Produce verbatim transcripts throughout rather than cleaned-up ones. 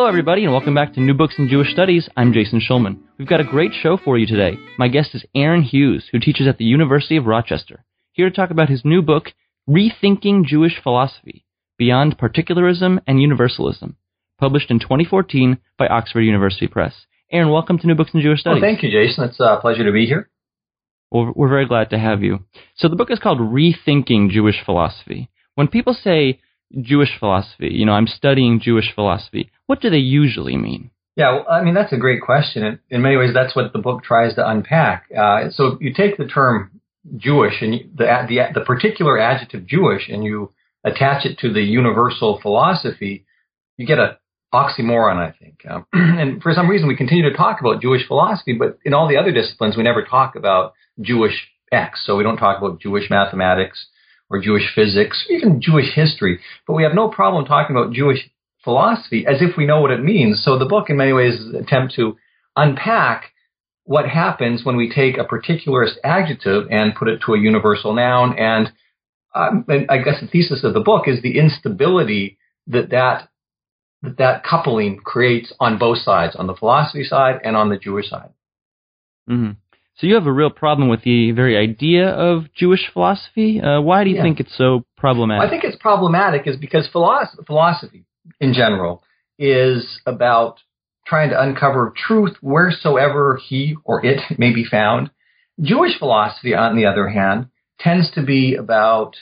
Hello, everybody, and welcome back to New Books in Jewish Studies. I'm Jason Schulman. We've got a great show for you today. My guest is Aaron Hughes, who teaches at the University of Rochester, here to talk about his new book, Rethinking Jewish Philosophy, Beyond Particularism and Universalism, published in twenty fourteen by Oxford University Press. Aaron, welcome to New Books in Jewish Studies. Well, thank you, Jason. It's a pleasure to be here. Well, we're very glad to have you. So the book is called Rethinking Jewish Philosophy. When people say Jewish philosophy, you know, I'm studying Jewish philosophy, what do they usually mean? Yeah, well, I mean, that's a great question. And in many ways, that's what the book tries to unpack. Uh, so you take the term Jewish and you, the, the the particular adjective Jewish, and you attach it to the universal philosophy, you get a oxymoron, I think. Um, and for some reason, we continue to talk about Jewish philosophy, but in all the other disciplines, we never talk about Jewish X. So we don't talk about Jewish mathematics or Jewish physics, even Jewish history. But we have no problem talking about Jewish philosophy as if we know what it means. So the book, in many ways, is an attempt to unpack what happens when we take a particularist adjective and put it to a universal noun. And, um, and I guess the thesis of the book is the instability that that, that that coupling creates on both sides, on the philosophy side and on the Jewish side. Mm-hmm. So you have a real problem with the very idea of Jewish philosophy. Uh, why do you yeah. think it's so problematic? I think it's problematic is because philosophy, philosophy in general is about trying to uncover truth wheresoever he or it may be found. Jewish philosophy, on the other hand, tends to be about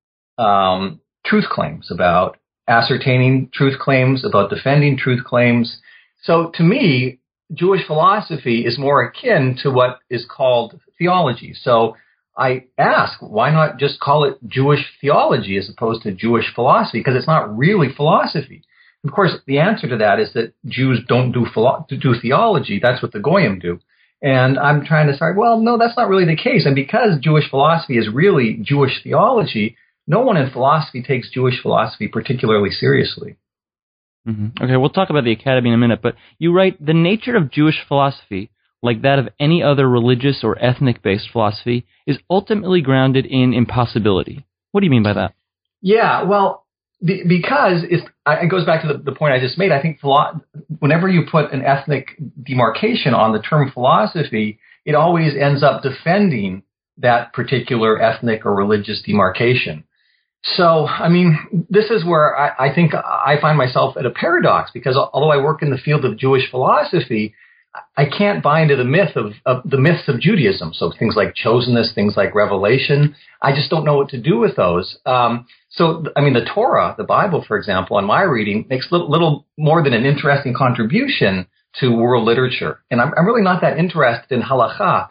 um, truth claims, about ascertaining truth claims, about defending truth claims. So to me, Jewish philosophy is more akin to what is called theology. So I ask, why not just call it Jewish theology as opposed to Jewish philosophy? Because it's not really philosophy. Of course, the answer to that is that Jews don't do philo- do theology. That's what the Goyim do. And I'm trying to say, well, no, that's not really the case. And because Jewish philosophy is really Jewish theology, no one in philosophy takes Jewish philosophy particularly seriously. Mm-hmm. Okay, we'll talk about the academy in a minute, but you write, the nature of Jewish philosophy, like that of any other religious or ethnic-based philosophy, is ultimately grounded in impossibility. What do you mean by that? Yeah, well, the, because it's, it goes back to the, the point I just made. I think philo- whenever you put an ethnic demarcation on the term philosophy, it always ends up defending that particular ethnic or religious demarcation. So, I mean, this is where I, I think I find myself at a paradox, because although I work in the field of Jewish philosophy, I can't buy into the myth of, of the myths of Judaism. So things like chosenness, things like revelation, I just don't know what to do with those. Um, so, I mean, the Torah, the Bible, for example, in my reading, makes little, little more than an interesting contribution to world literature. And I'm, I'm really not that interested in halakha.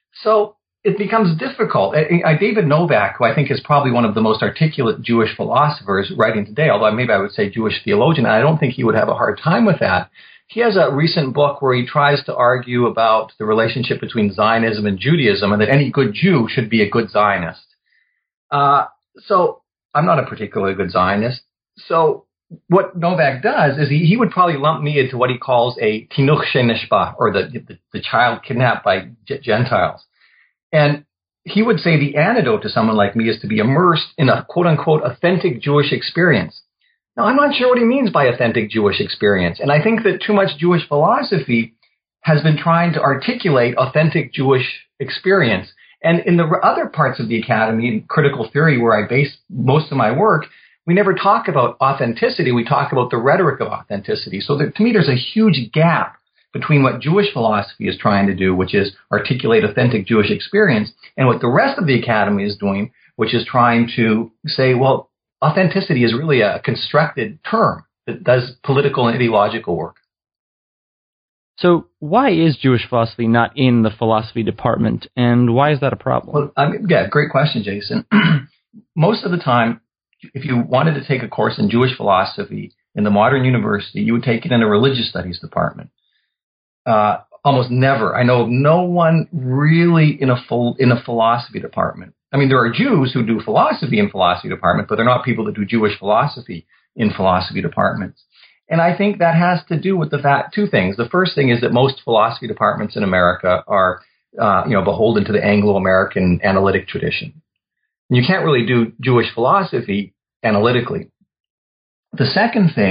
So it becomes difficult. I, I, David Novak, who I think is probably one of the most articulate Jewish philosophers writing today, although maybe I would say Jewish theologian, and I don't think he would have a hard time with that. He has a recent book where he tries to argue about the relationship between Zionism and Judaism, and that any good Jew should be a good Zionist. Uh, so I'm not a particularly good Zionist. So what Novak does is he, he would probably lump me into what he calls a tinuch shenishba, or the, the, the child kidnapped by Gentiles. And he would say the antidote to someone like me is to be immersed in a quote-unquote authentic Jewish experience. Now, I'm not sure what he means by authentic Jewish experience. And I think that too much Jewish philosophy has been trying to articulate authentic Jewish experience. And in the other parts of the academy, in critical theory, where I base most of my work, we never talk about authenticity. We talk about the rhetoric of authenticity. So there, to me, there's a huge gap between what Jewish philosophy is trying to do, which is articulate authentic Jewish experience, and what the rest of the academy is doing, which is trying to say, well, authenticity is really a constructed term that does political and ideological work. So why is Jewish philosophy not in the philosophy department, and why is that a problem? Well, I mean, yeah, great question, Jason. Most of the time, if you wanted to take a course in Jewish philosophy in the modern university, you would take it in a religious studies department. Uh, almost never. I know of no one really in a full, in a philosophy department. I mean, there are Jews who do philosophy in philosophy department, but they're not people that do Jewish philosophy in philosophy departments. And I think that has to do with the fact, two things. The first thing is that most philosophy departments in America are, uh, you know, beholden to the Anglo-American analytic tradition. And you can't really do Jewish philosophy analytically. The second thing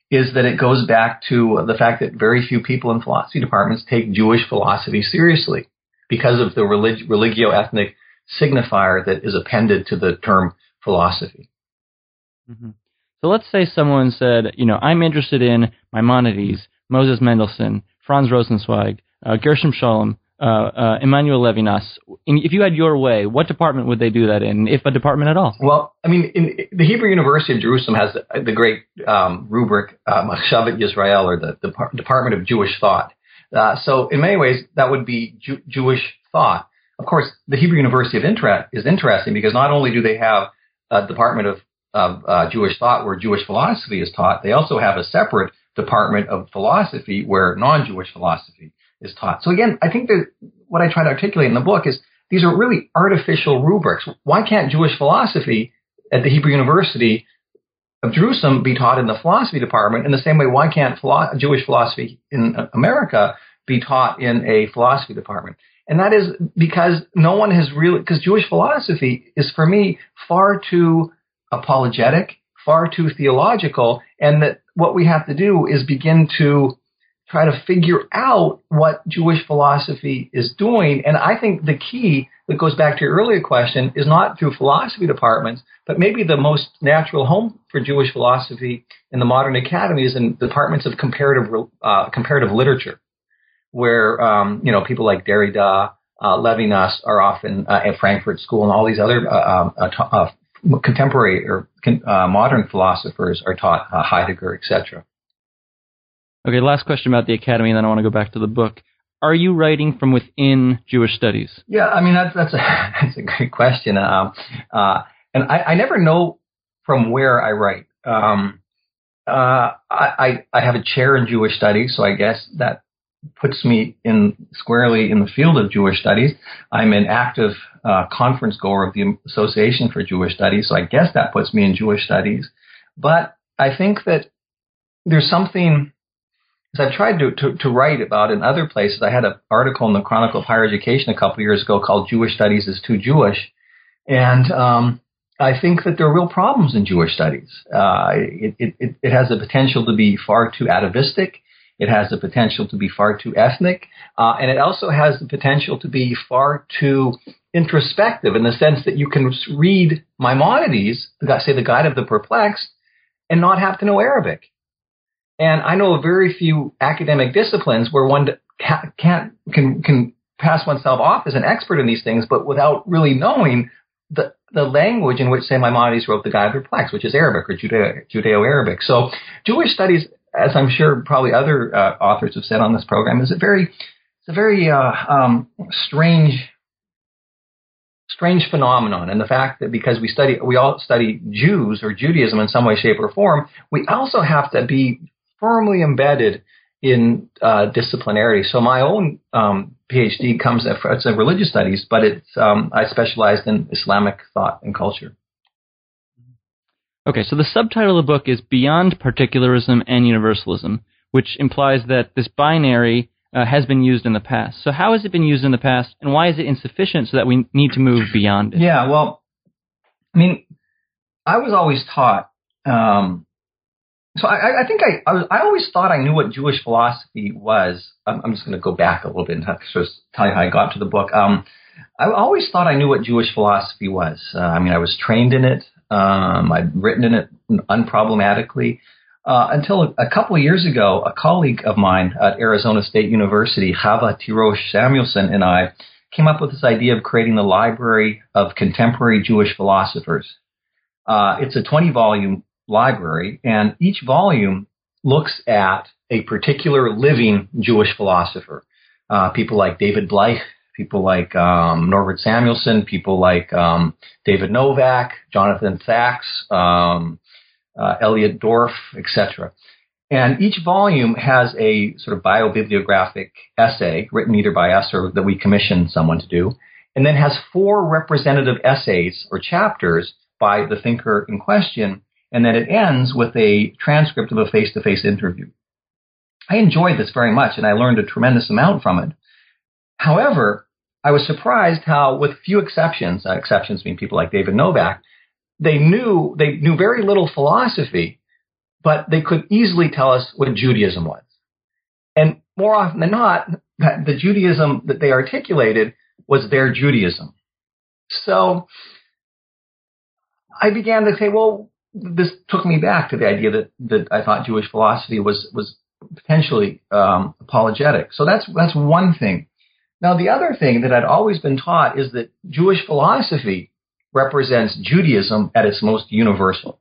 is that it goes back to the fact that very few people in philosophy departments take Jewish philosophy seriously because of the relig- religio-ethnic signifier that is appended to the term philosophy. Mm-hmm. So let's say someone said, you know, I'm interested in Maimonides, Moses Mendelssohn, Franz Rosenzweig, uh, Gershom Scholem, uh, uh, Emmanuel Levinas. If you had your way, what department would they do that in, if a department at all? Well, I mean, in, the Hebrew University of Jerusalem has the, the great um, rubric, uh, Machshavet Yisrael, or the, the Department of Jewish Thought. Uh, so in many ways, that would be Jew- Jewish thought. Of course, the Hebrew University of Inter- is interesting because not only do they have a Department of, of uh, Jewish Thought where Jewish philosophy is taught, they also have a separate Department of Philosophy where non-Jewish philosophy is taught. So again, I think that what I try to articulate in the book is these are really artificial rubrics. Why can't Jewish philosophy at the Hebrew University of Jerusalem be taught in the philosophy department in the same way why can't philo- Jewish philosophy in America be taught in a philosophy department? And that is because no one has really, because Jewish philosophy is for me far too apologetic, far too theological, and that what we have to do is begin to try to figure out what Jewish philosophy is doing. And I think the key that goes back to your earlier question is not through philosophy departments, but maybe the most natural home for Jewish philosophy in the modern academy is in departments of comparative uh, comparative literature, where um, you know people like Derrida, uh, Levinas are often uh, at Frankfurt School, and all these other uh, uh, uh, contemporary or uh, modern philosophers are taught, uh, Heidegger, et cetera. Okay, last question about the academy, and then I want to go back to the book. Are you writing from within Jewish studies? Yeah, I mean, that's that's a, that's a great question. Um, uh, and I, I never know from where I write. Um, uh, I, I have a chair in Jewish studies, so I guess that puts me in squarely in the field of Jewish studies. I'm an active uh, conference goer of the Association for Jewish Studies, so I guess that puts me in Jewish studies. But I think that there's something, as I've tried to, to, to write about in other places. I had an article in the Chronicle of Higher Education a couple of years ago called Jewish Studies is Too Jewish. And um, I think that there are real problems in Jewish studies. Uh, it, it, it has the potential to be far too atavistic. It has the potential to be far too ethnic. Uh, and it also has the potential to be far too introspective in the sense that you can read Maimonides, say the Guide of the Perplexed, and not have to know Arabic. And I know of very few academic disciplines where one can't can can pass oneself off as an expert in these things, but without really knowing the the language in which, say, Maimonides wrote the Guide of the Perplexed, which is Arabic or Judeo, Judeo-Arabic. So Jewish studies, as I'm sure probably other uh, authors have said on this program, is a very it's a very uh, um, strange strange phenomenon. And the fact that because we study we all study Jews or Judaism in some way, shape, or form, we also have to be firmly embedded in uh, disciplinarity. So my own um, PhD comes at it's in religious studies, but it's um, I specialized in Islamic thought and culture. Okay, so the subtitle of the book is Beyond Particularism and Universalism, which implies that this binary uh, has been used in the past. So how has it been used in the past, and why is it insufficient so that we need to move beyond it? Yeah, well, I mean, I was always taught. Um, so I, I think I, I, was, I always thought I knew what Jewish philosophy was. I'm, I'm just going to go back a little bit and just tell you how I got to the book. Um, I always thought I knew what Jewish philosophy was. Uh, I mean, I was trained in it. Um, I'd written in it unproblematically uh, until a, a couple of years ago. A colleague of mine at Arizona State University, Chava Tirosh Samuelson, and I came up with this idea of creating the Library of Contemporary Jewish Philosophers. Uh, it's a twenty-volume library, and each volume looks at a particular living Jewish philosopher. Uh, people like David Bleich, people like um, Norbert Samuelson, people like um, David Novak, Jonathan Sachs, um, uh, Elliot Dorff, et cetera. And each volume has a sort of biobibliographic essay written either by us or that we commission someone to do, and then has four representative essays or chapters by the thinker in question, and then it ends with a transcript of a face-to-face interview. I enjoyed this very much, and I learned a tremendous amount from it. However, I was surprised how, with few exceptions, uh, exceptions being people like David Novak, they knew they knew very little philosophy, but they could easily tell us what Judaism was. And more often than not, that the Judaism that they articulated was their Judaism. So I began to say, well, this took me back to the idea that, that I thought Jewish philosophy was, was potentially um, apologetic. So that's, that's one thing. Now, the other thing that I'd always been taught is that Jewish philosophy represents Judaism at its most universal.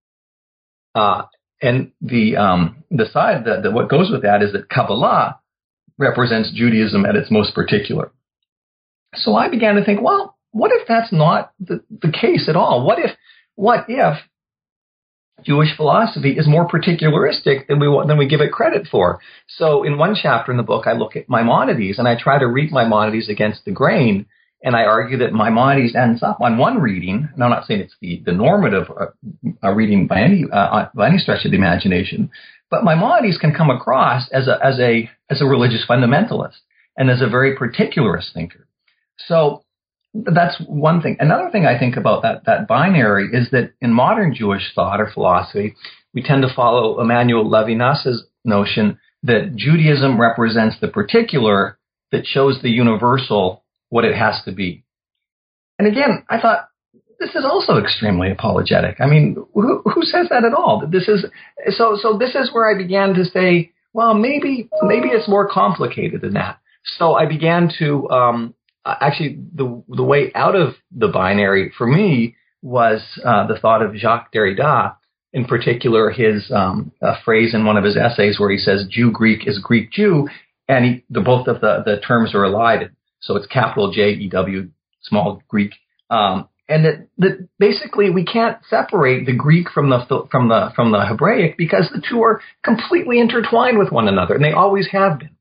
Uh, and the um, the side that, that what goes with that is that Kabbalah represents Judaism at its most particular. So I began to think, well, what if that's not the, the case at all? What if what if Jewish philosophy is more particularistic than we than we give it credit for? So in one chapter in the book, I look at Maimonides and I try to read Maimonides against the grain. And I argue that Maimonides ends up on one reading, and I'm not saying it's the, the normative uh, reading by any uh, by any stretch of the imagination, but Maimonides can come across as a as a as a religious fundamentalist and as a very particularist thinker. So that's one thing. Another thing I think about that that binary is that in modern Jewish thought or philosophy, we tend to follow Emmanuel Levinas's notion that Judaism represents the particular that shows the universal what it has to be. And again, I thought, this is also extremely apologetic. I mean, who, who says that at all? This is so. So this is where I began to say, well, maybe maybe it's more complicated than that. So I began to um, actually the the way out of the binary for me was uh, the thought of Jacques Derrida. In particular, his um, a phrase in one of his essays where he says, "Jew Greek is Greek Jew," and he, the both of the the terms are elided. So it's capital J E W, small Greek, um, and that, that basically we can't separate the Greek from the from the from the Hebraic because the two are completely intertwined with one another, and they always have been.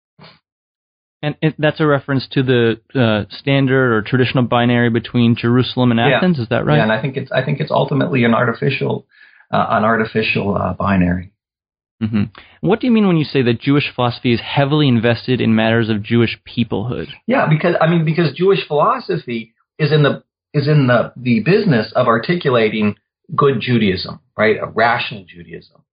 And it, that's a reference to the uh, standard or traditional binary between Jerusalem and Athens. Yeah. Is that right? Yeah, and I think it's I think it's ultimately an artificial uh, an artificial uh, binary. Mm-hmm. What do you mean when you say that Jewish philosophy is heavily invested in matters of Jewish peoplehood? Yeah, because I mean, because Jewish philosophy is in the is in the, the business of articulating good Judaism, right? A rational Judaism.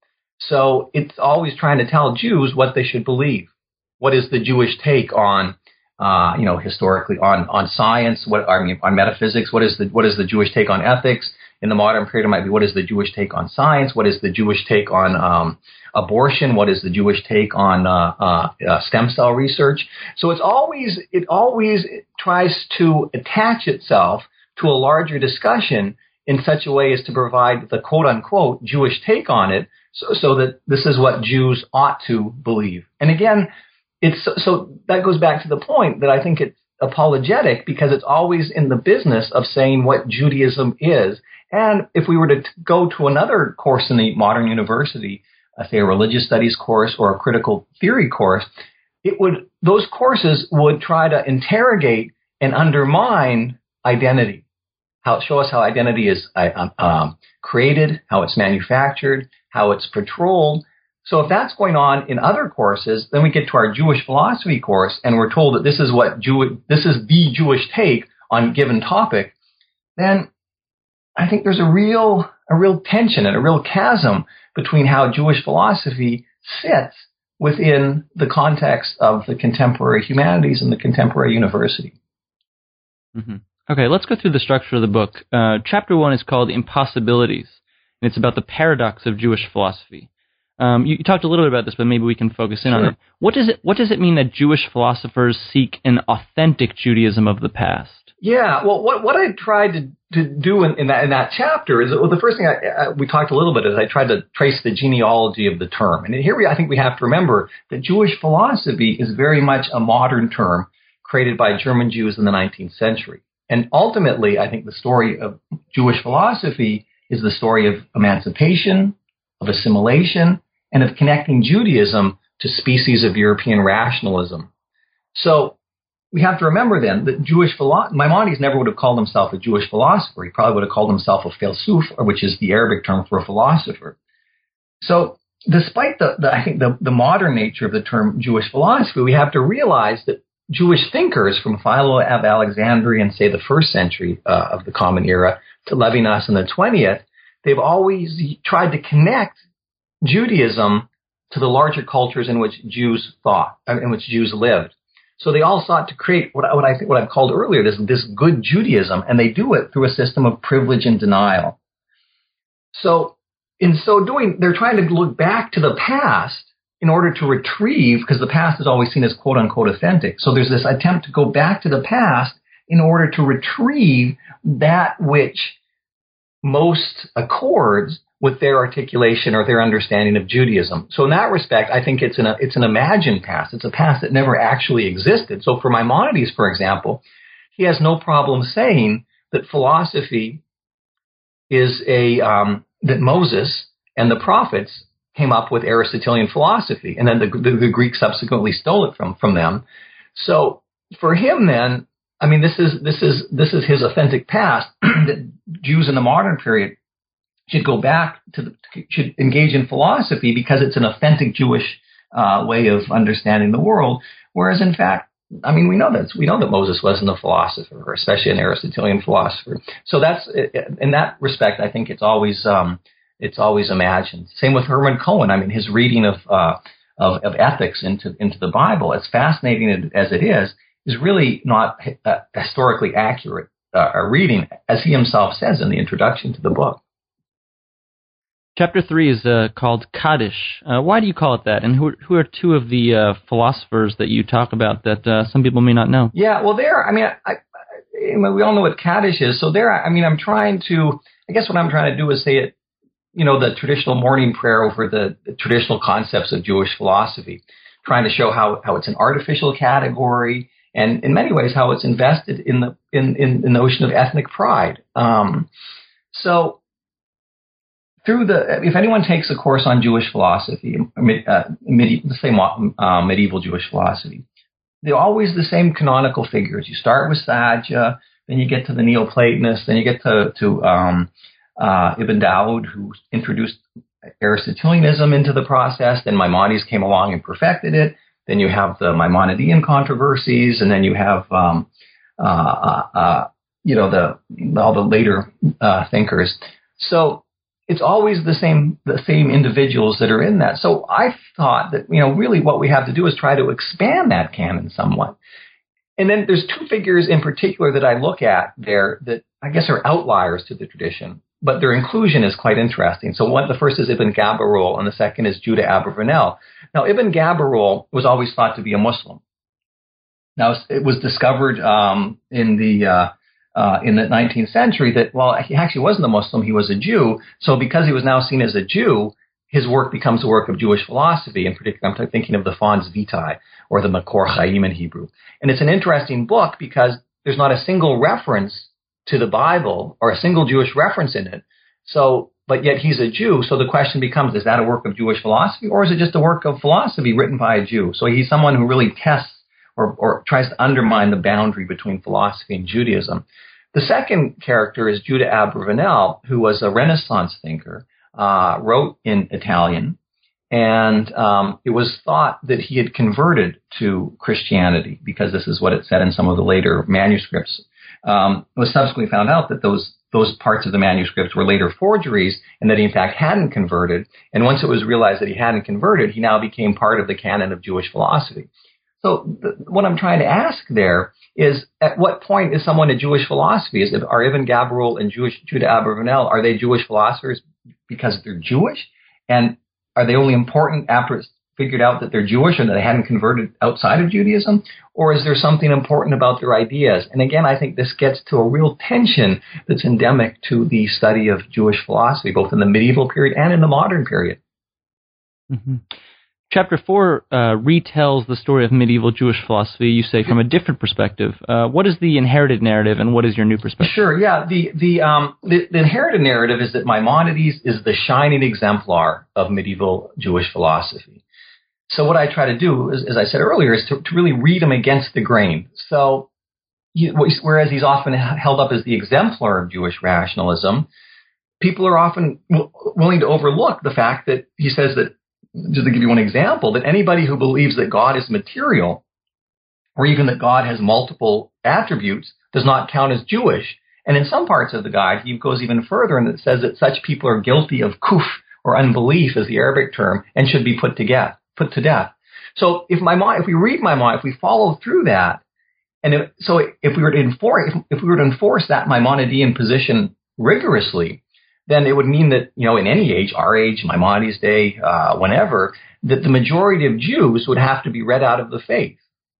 So it's always trying to tell Jews what they should believe. What is the Jewish take on, uh, you know, historically on on science? What I mean on metaphysics? What is the what is the Jewish take on ethics? In the modern period, it might be what is the Jewish take on science? What is the Jewish take on um, abortion? What is the Jewish take on uh, uh, uh, stem cell research? So it's always it always tries to attach itself to a larger discussion in such a way as to provide the quote unquote Jewish take on it, so, so that this is what Jews ought to believe. And again, it's so that goes back to the point that I think it's apologetic because it's always in the business of saying what Judaism is. And if we were to t- go to another course in the modern university, uh, say a religious studies course or a critical theory course, it would those courses would try to interrogate and undermine identity, how show us how identity is uh, um, created, how it's manufactured, how it's patrolled. So if that's going on in other courses, then we get to our Jewish philosophy course, and we're told that this is what Jew this is the Jewish take on a given topic. Then I think there's a real a real tension and a real chasm between how Jewish philosophy sits within the context of the contemporary humanities and the contemporary university. Mm-hmm. Okay, let's go through the structure of the book. Uh, chapter one is called Impossibilities, and it's about the paradox of Jewish philosophy. Um, you, you talked a little bit about this, but maybe we can focus in sure. on it. What does it What does it mean that Jewish philosophers seek an authentic Judaism of the past? Yeah, well, what what I tried to, to do in, in that in that chapter is well, the first thing I, I, we talked a little bit is I tried to trace the genealogy of the term, and here we I think we have to remember that Jewish philosophy is very much a modern term created by German Jews in the nineteenth century, and ultimately I think the story of Jewish philosophy is the story of emancipation, of assimilation, and of connecting Judaism to species of European rationalism. So we have to remember then that Jewish philosophy, Maimonides never would have called himself a Jewish philosopher. He probably would have called himself a philosoph, which is the Arabic term for a philosopher. So despite the, the I think the, the modern nature of the term Jewish philosophy, we have to realize that Jewish thinkers from Philo of Alexandria in, say, the first century uh, of the Common Era to Levinas in the twentieth, they've always tried to connect Judaism to the larger cultures in which Jews thought, in which Jews lived. So they all sought to create what, what I think, what I've called earlier, this, this good Judaism, and they do it through a system of privilege and denial. So in so doing, they're trying to look back to the past in order to retrieve, because the past is always seen as quote unquote authentic. So there's this attempt to go back to the past in order to retrieve that which most accords with their articulation or their understanding of Judaism. So in that respect, I think it's an, it's an imagined past. It's a past that never actually existed. So for Maimonides, for example, he has no problem saying that philosophy is a, um, that Moses and the prophets came up with Aristotelian philosophy, and then the, the, the Greeks subsequently stole it from, from them. So for him then, I mean, this is, this is, this is his authentic past that Jews in the modern period should go back to, the, should engage in philosophy because it's an authentic Jewish uh, way of understanding the world. Whereas in fact, I mean, we know that we know that Moses wasn't a philosopher, especially an Aristotelian philosopher. So that's, in that respect, I think it's always um, it's always imagined. Same with Herman Cohen. I mean, his reading of uh, of, of ethics into into the Bible, as fascinating as it is, is really not uh, historically accurate uh, a reading, as he himself says in the introduction to the book. Chapter three is uh, called Kaddish. Uh, why do you call it that? And who, who are two of the uh, philosophers that you talk about that uh, some people may not know? Yeah, well, there, I mean, I, I, we all know what Kaddish is. So there, I mean, I'm trying to, I guess what I'm trying to do is say it, you know, the traditional morning prayer over the, the traditional concepts of Jewish philosophy, trying to show how, how it's an artificial category and in many ways how it's invested in the in, in the notion of ethnic pride. Um, so, Through the, if anyone takes a course on Jewish philosophy, uh, medi- the same uh, medieval Jewish philosophy, they're always the same canonical figures. You start with Sadja, then you get to the Neoplatonists, then you get to, to um, uh, Ibn Dawud, who introduced Aristotelianism into the process. Then Maimonides came along and perfected it. Then you have the Maimonidean controversies, and then you have, um, uh, uh, you know, the all the later uh, thinkers. So it's always the same the same individuals that are in that. So I thought that, you know, really what we have to do is try to expand that canon somewhat. And then there's two figures in particular that I look at there that I guess are outliers to the tradition, but their inclusion is quite interesting. So one, the first is Ibn Gabirol, and the second is Judah Abravanel. Now, Ibn Gabirol was always thought to be a Muslim. Now, it was discovered um, in the uh, Uh, in the nineteenth century that, well, he actually wasn't a Muslim, he was a Jew. So because he was now seen as a Jew, his work becomes a work of Jewish philosophy. In particular, I'm thinking of the Fons Vitae, or the Makor Chaim in Hebrew. And it's an interesting book because there's not a single reference to the Bible or a single Jewish reference in it. So, but yet he's a Jew. So the question becomes, is that a work of Jewish philosophy, or is it just a work of philosophy written by a Jew? So he's someone who really tests or, or tries to undermine the boundary between philosophy and Judaism. The second character is Judah Abravanel, who was a Renaissance thinker, uh, wrote in Italian, and um, it was thought that he had converted to Christianity, because this is what it said in some of the later manuscripts. Um, it was subsequently found out that those those parts of the manuscripts were later forgeries, and that he in fact hadn't converted. And once it was realized that he hadn't converted, he now became part of the canon of Jewish philosophy. So th- what I'm trying to ask there is, at what point is someone a Jewish philosophy? Is, are Ibn Gabirol and Jewish, Judah Abravanel, are they Jewish philosophers because they're Jewish? And are they only important after it's figured out that they're Jewish and that they hadn't converted outside of Judaism? Or is there something important about their ideas? And again, I think this gets to a real tension that's endemic to the study of Jewish philosophy, both in the medieval period and in the modern period. Mm-hmm. Chapter four uh, retells the story of medieval Jewish philosophy, you say, from a different perspective. Uh, what is the inherited narrative, and what is your new perspective? Sure, yeah. The the, um, the the inherited narrative is that Maimonides is the shining exemplar of medieval Jewish philosophy. So what I try to do, is, as I said earlier, is to, to really read him against the grain. So he, whereas he's often held up as the exemplar of Jewish rationalism, people are often w- willing to overlook the fact that he says that, just to give you one example, that anybody who believes that God is material, or even that God has multiple attributes, does not count as Jewish. And in some parts of the guide, he goes even further and it says that such people are guilty of kuf, or unbelief is the Arabic term, and should be put to death. Put to death. So if my if we read Maimonides, if we follow through that, and if, so if we were to enforce if, if we were to enforce that Maimonidean position rigorously, then it would mean that, you know, in any age, our age, Maimonides' day, uh, whenever, that the majority of Jews would have to be read out of the faith.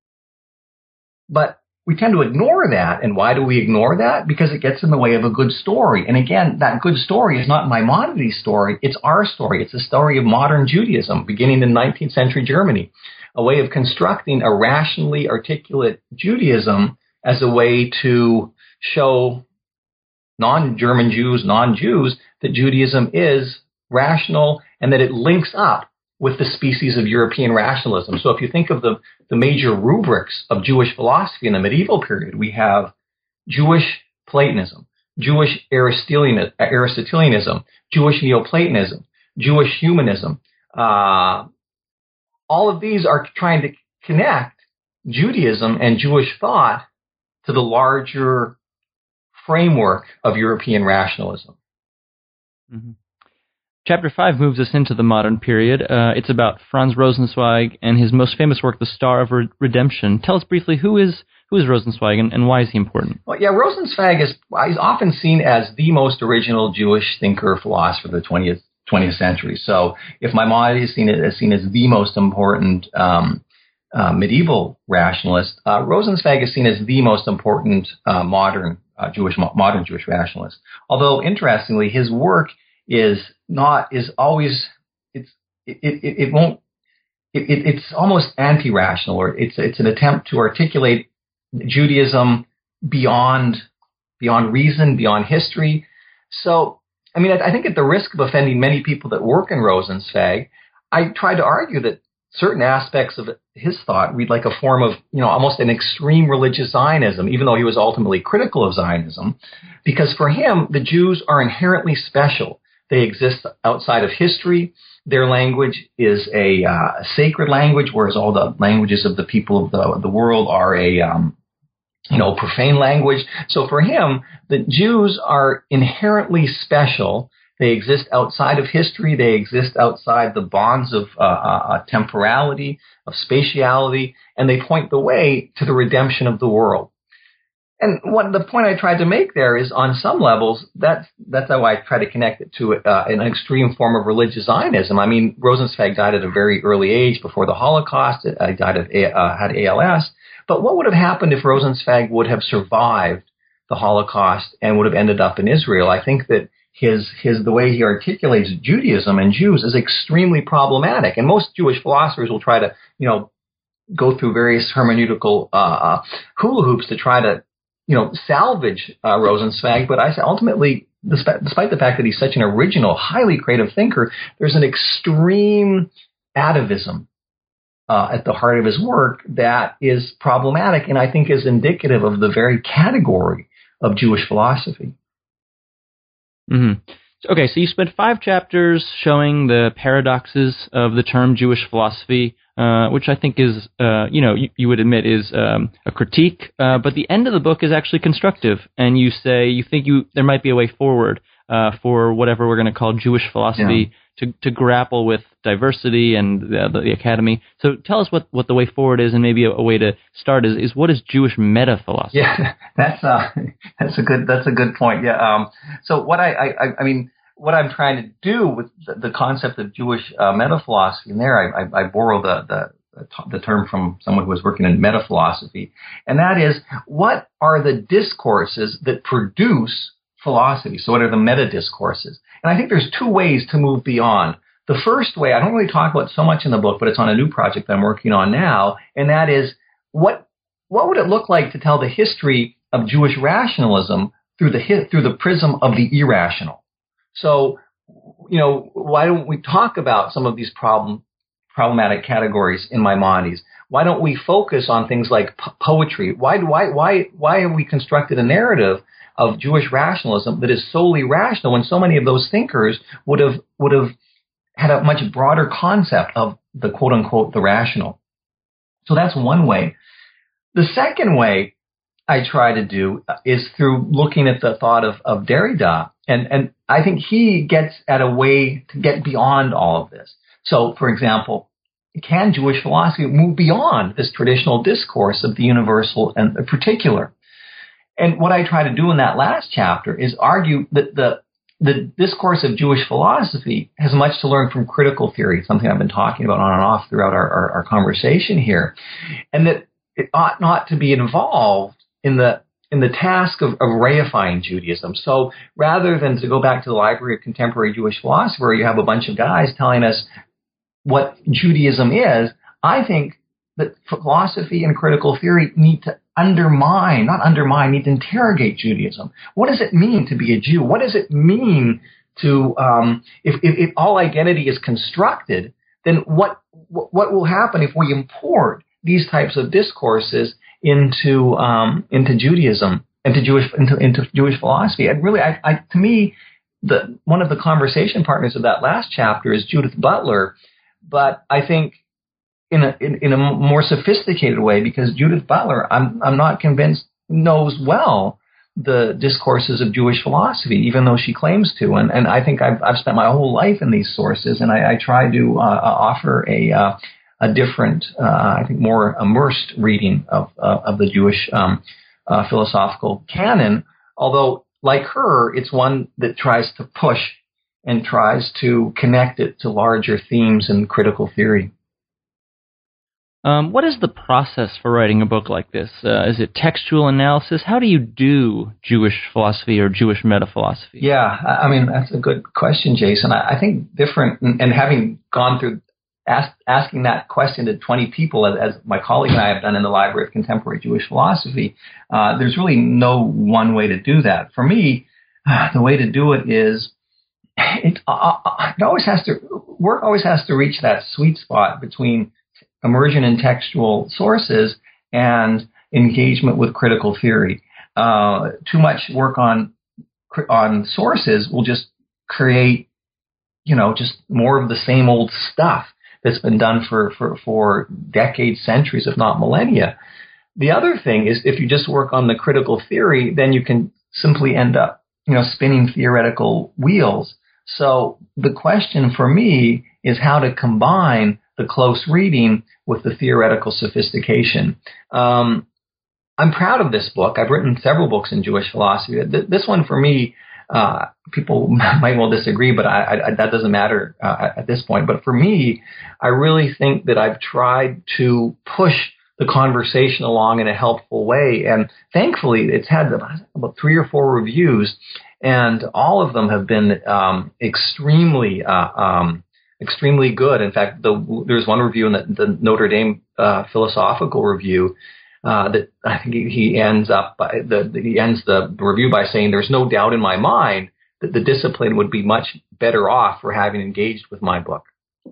But we tend to ignore that. And why do we ignore that? Because it gets in the way of a good story. And again, that good story is not Maimonides' story. It's our story. It's the story of modern Judaism, beginning in nineteenth century Germany, a way of constructing a rationally articulate Judaism as a way to show non-German Jews, non-Jews, that Judaism is rational and that it links up with the species of European rationalism. So if you think of the, the major rubrics of Jewish philosophy in the medieval period, we have Jewish Platonism, Jewish Aristotelianism, Jewish Neoplatonism, Jewish humanism. Uh, all of these are trying to connect Judaism and Jewish thought to the larger framework of European rationalism. Mm-hmm. Chapter five moves us into the modern period. Uh, it's about Franz Rosenzweig and his most famous work, The Star of Re- Redemption. Tell us briefly, who is who is Rosenzweig and, and why is he important? Well, yeah, Rosenzweig is he's often seen as the most original Jewish thinker, philosopher of the twentieth, twentieth century. So if Maimonides is seen as, seen as the most important um, uh, medieval rationalist, uh, Rosenzweig is seen as the most important uh, modern uh, Jewish modern Jewish rationalist. Although, interestingly, his work is not is always it's it it, it won't it, it, it's almost anti-rational, or it's it's an attempt to articulate Judaism beyond beyond reason, beyond history. So I mean, I, I think at the risk of offending many people that work in Rosenzweig, I try to argue that certain aspects of his thought read like a form of, you know, almost an extreme religious Zionism, even though he was ultimately critical of Zionism, because for him the Jews are inherently special. They exist outside of history. Their language is a uh, sacred language, whereas all the languages of the people of the, the world are a, um, you know, profane language. So for him, the Jews are inherently special. They exist outside of history. They exist outside the bonds of uh, uh, temporality, of spatiality, and they point the way to the redemption of the world. And what the point I tried to make there is, on some levels, that's that's how I try to connect it to uh, an extreme form of religious Zionism. I mean, Rosenzweig died at a very early age before the Holocaust. He died of uh, had A L S. But what would have happened if Rosenzweig would have survived the Holocaust and would have ended up in Israel? I think that his his the way he articulates Judaism and Jews is extremely problematic. And most Jewish philosophers will try to, you know, go through various hermeneutical uh, hula hoops to try to, you know, salvage uh, Rosenzweig, but I say ultimately, despite, despite the fact that he's such an original, highly creative thinker, there's an extreme atavism uh, at the heart of his work that is problematic, and I think is indicative of the very category of Jewish philosophy. Mm-hmm. Okay, so you spent five chapters showing the paradoxes of the term Jewish philosophy, uh, which I think is, uh, you know, you, you would admit is um, a critique. Uh, but the end of the book is actually constructive, and you say you think you there might be a way forward uh, for whatever we're going to call Jewish philosophy yeah. to, to grapple with diversity and the, the, the academy. So tell us what, what the way forward is, and maybe a, a way to start is, is what is Jewish meta philosophy? Yeah, that's uh, that's a good that's a good point. Yeah. Um, so what I, I I mean. What I'm trying to do with the concept of Jewish uh, meta-philosophy, and there I, I, I borrow the, the, the term from someone who was working in meta-philosophy, and that is, what are the discourses that produce philosophy? So what are the meta-discourses? And I think there's two ways to move beyond. The first way, I don't really talk about so much in the book, but it's on a new project that I'm working on now, and that is, what what would it look like to tell the history of Jewish rationalism through the through the prism of the irrational? So, you know, why don't we talk about some of these problem, problematic categories in Maimonides? Why don't we focus on things like po- poetry? Why, why, why, why have we constructed a narrative of Jewish rationalism that is solely rational when so many of those thinkers would have would have had a much broader concept of the quote unquote the rational? So that's one way. The second way I try to do is through looking at the thought of, of Derrida And, and I think he gets at a way to get beyond all of this. So, for example, can Jewish philosophy move beyond this traditional discourse of the universal and the particular? And what I try to do in that last chapter is argue that the the discourse of Jewish philosophy has much to learn from critical theory, something I've been talking about on and off throughout our, our, our conversation here, and that it ought not to be involved in the in the task of, of reifying Judaism. So rather than to go back to the Library of Contemporary Jewish Philosophy, where you have a bunch of guys telling us what Judaism is, I think that philosophy and critical theory need to undermine, not undermine, need to interrogate Judaism. What does it mean to be a Jew? What does it mean to, um, if, if, if all identity is constructed, then what, what will happen if we import these types of discourses into, um, into Judaism, into Jewish, into, into Jewish philosophy? And really, I, I, to me, the, one of the conversation partners of that last chapter is Judith Butler, but I think in a in, in a more sophisticated way, because Judith Butler, I'm I'm not convinced knows well the discourses of Jewish philosophy, even though she claims to. And and I think I've I've spent my whole life in these sources, and I, I try to uh, offer a uh, a different, uh, I think, more immersed reading of uh, of the Jewish um, uh, philosophical canon. Although, like her, it's one that tries to push and tries to connect it to larger themes and critical theory. Um, what is the process for writing a book like this? Uh, is it textual analysis? How do you do Jewish philosophy or Jewish meta-philosophy? Yeah, I mean, that's a good question, Jason. I, I think different, and, and having gone through ask, asking that question to twenty people, as, as my colleague and I have done in the Library of Contemporary Jewish Philosophy, uh, there's really no one way to do that. For me, uh, the way to do it is it, uh, it always has to, work always has to reach that sweet spot between immersion in textual sources and engagement with critical theory. Uh, too much work on on sources will just create, you know, just more of the same old stuff that's been done for, for, for decades, centuries, if not millennia. The other thing is, if you just work on the critical theory, then you can simply end up, you know, spinning theoretical wheels. So the question for me is how to combine the close reading with the theoretical sophistication. Um, I'm proud of this book. I've written several books in Jewish philosophy. This one, for me, uh, people might well disagree, but I, I, that doesn't matter uh, at this point. But for me, I really think that I've tried to push the conversation along in a helpful way. And thankfully, it's had about three or four reviews, and all of them have been um, extremely uh, um extremely good. In fact, the, there's one review in the, the Notre Dame uh, Philosophical Review uh, that I think he, he ends up by the, he ends the review by saying, "There's no doubt in my mind that the discipline would be much better off for having engaged with my book."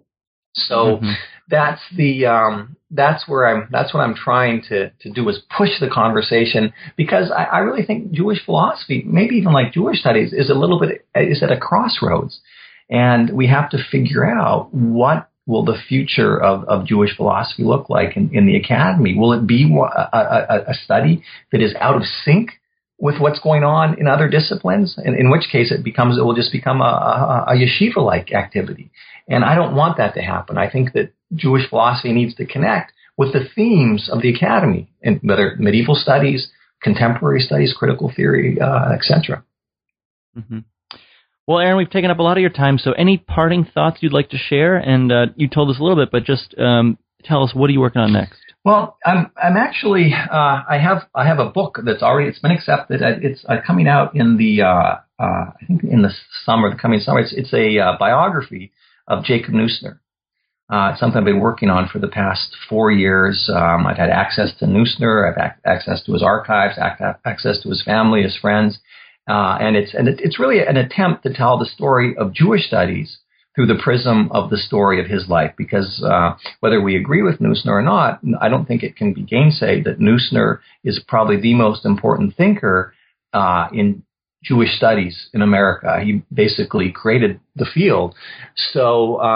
So mm-hmm. that's the um, that's where I'm that's what I'm trying to to do, is push the conversation, because I, I really think Jewish philosophy, maybe even like Jewish studies, is a little bit is at a crossroads. And we have to figure out, what will the future of, of Jewish philosophy look like in, in the academy? Will it be a, a, a study that is out of sync with what's going on in other disciplines? In, in which case it becomes, it will just become a, a, a yeshiva-like activity. And I don't want that to happen. I think that Jewish philosophy needs to connect with the themes of the academy, and whether medieval studies, contemporary studies, critical theory, uh, et cetera. Mm-hmm. Well, Aaron, we've taken up a lot of your time, so any parting thoughts you'd like to share? And uh, you told us a little bit, but just um, tell us, what are you working on next? Well, I'm I'm actually uh, I have I have a book that's already it's been accepted. It's uh, coming out in the uh, uh, I think in the summer, the coming summer. It's it's a uh, biography of Jacob Neusner. Uh, it's something I've been working on for the past four years. Um, I've had access to Neusner. I've had access to his archives, access to his family, his friends. Uh, and it's and it's really an attempt to tell the story of Jewish studies through the prism of the story of his life. Because uh, whether we agree with Neusner or not, I don't think it can be gainsaid that Neusner is probably the most important thinker uh, in Jewish studies in America. He basically created the field. So um,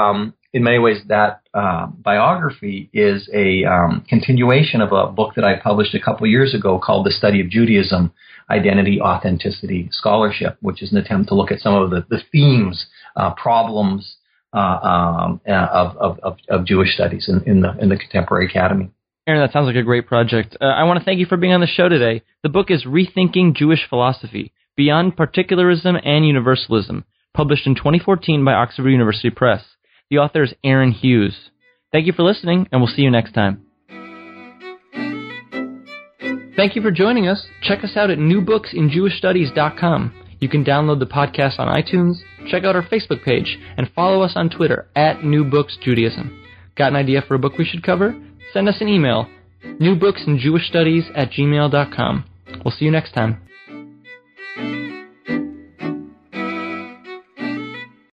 in many ways, that uh, biography is a um, continuation of a book that I published a couple years ago called The Study of Judaism, Identity, Authenticity, Scholarship, which is an attempt to look at some of the, the themes, uh, problems uh, um, uh, of, of, of, of Jewish studies in, in, the, in the Contemporary Academy. Aaron, that sounds like a great project. Uh, I want to thank you for being on the show today. The book is Rethinking Jewish Philosophy, Beyond Particularism and Universalism, published in twenty fourteen by Oxford University Press. The author is Aaron Hughes. Thank you for listening, and we'll see you next time. Thank you for joining us. Check us out at new books in jewish studies dot com. You can download the podcast on iTunes, check out our Facebook page, and follow us on Twitter at New Books Judaism. Got an idea for a book we should cover? Send us an email, new books in jewish studies at gmail dot com. We'll see you next time.